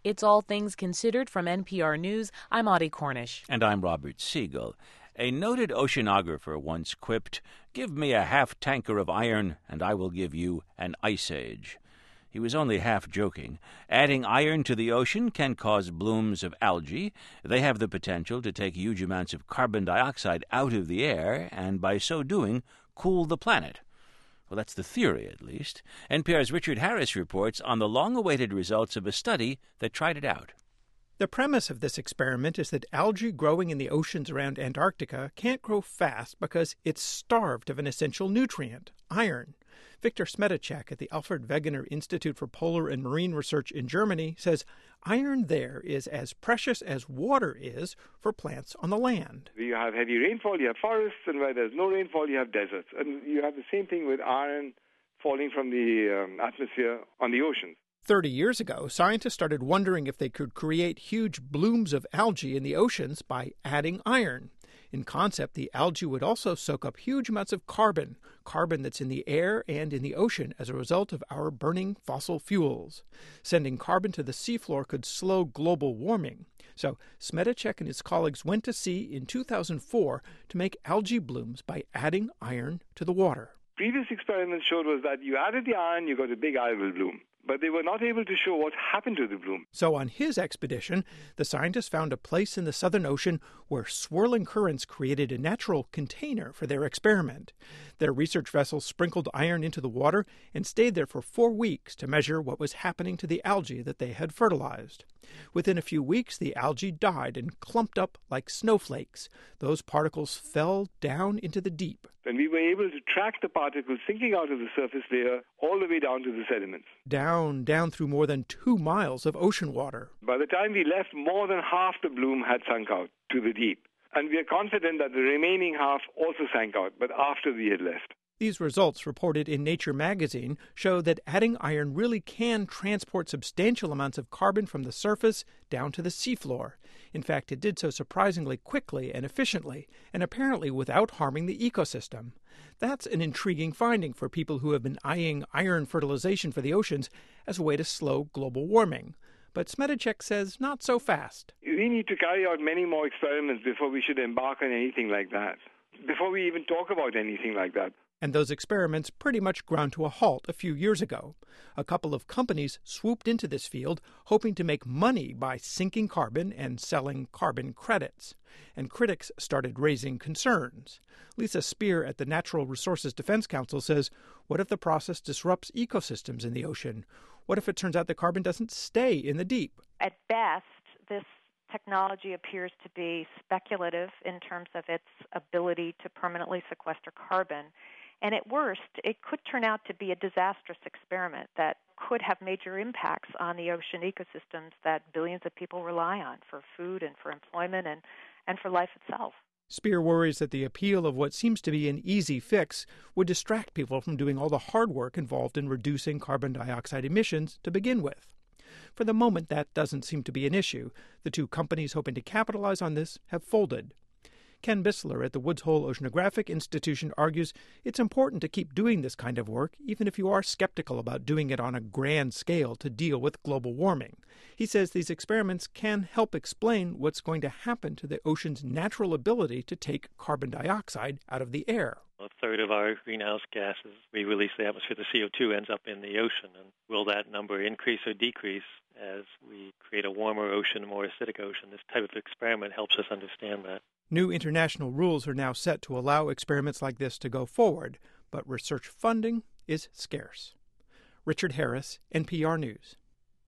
It's All Things Considered from NPR News. I'm Audie Cornish. And I'm Robert Siegel. A noted oceanographer once quipped, "Give me a half-tanker of iron, and I will give you an ice age." He was only half joking. Adding iron to the ocean can cause blooms of algae. They have the potential to take huge amounts of carbon dioxide out of the air, and by so doing, cool the planet. Well, that's the theory, at least. NPR's Richard Harris reports on the long-awaited results of a study that tried it out. The premise of this experiment is that algae growing in the oceans around Antarctica can't grow fast because it's starved of an essential nutrient, iron. Viktor Smedicek at the Alfred Wegener Institute for Polar and Marine Research in Germany says iron there is as precious as water is for plants on the land. You have heavy rainfall, you have forests, and where there's no rainfall, you have deserts. And you have the same thing with iron falling from the atmosphere on the oceans. 30 years ago, scientists started wondering if they could create huge blooms of algae in the oceans by adding iron. In concept, the algae would also soak up huge amounts of carbon that's in the air and in the ocean as a result of our burning fossil fuels. Sending carbon to the seafloor could slow global warming. So Smedicek and his colleagues went to sea in 2004 to make algae blooms by adding iron to the water. Previous experiments showed was that you added the iron, you got a big algal bloom. But they were not able to show what happened to the bloom. So on his expedition, the scientists found a place in the Southern Ocean where swirling currents created a natural container for their experiment. Their research vessel sprinkled iron into the water and stayed there for 4 weeks to measure what was happening to the algae that they had fertilized. Within a few weeks, the algae died and clumped up like snowflakes. Those particles fell down into the deep. And we were able to track the particles sinking out of the surface layer all the way down to the sediments. Down through more than 2 miles of ocean water. By the time we left, more than half the bloom had sunk out to the deep. And we are confident that the remaining half also sank out, but after we had left. These results, reported in Nature magazine, show that adding iron really can transport substantial amounts of carbon from the surface down to the seafloor. In fact, it did so surprisingly quickly and efficiently, and apparently without harming the ecosystem. That's an intriguing finding for people who have been eyeing iron fertilization for the oceans as a way to slow global warming. But Smedicek says not so fast. We need to carry out many more experiments before we should embark on anything like that, before we even talk about anything like that. And those experiments pretty much ground to a halt a few years ago. A couple of companies swooped into this field, hoping to make money by sinking carbon and selling carbon credits. And critics started raising concerns. Lisa Speer at the Natural Resources Defense Council says, what if the process disrupts ecosystems in the ocean? What if it turns out the carbon doesn't stay in the deep? At best, this technology appears to be speculative in terms of its ability to permanently sequester carbon. And at worst, it could turn out to be a disastrous experiment that could have major impacts on the ocean ecosystems that billions of people rely on for food and for employment and for life itself. Speer worries that the appeal of what seems to be an easy fix would distract people from doing all the hard work involved in reducing carbon dioxide emissions to begin with. For the moment, that doesn't seem to be an issue. The two companies hoping to capitalize on this have folded. Ken Bissler at the Woods Hole Oceanographic Institution argues it's important to keep doing this kind of work, even if you are skeptical about doing it on a grand scale to deal with global warming. He says these experiments can help explain what's going to happen to the ocean's natural ability to take carbon dioxide out of the air. A third of our greenhouse gases we release to the atmosphere, the CO2 ends up in the ocean. And will that number increase or decrease as we create a warmer ocean, a more acidic ocean? This type of experiment helps us understand that. New international rules are now set to allow experiments like this to go forward, but research funding is scarce. Richard Harris, NPR News.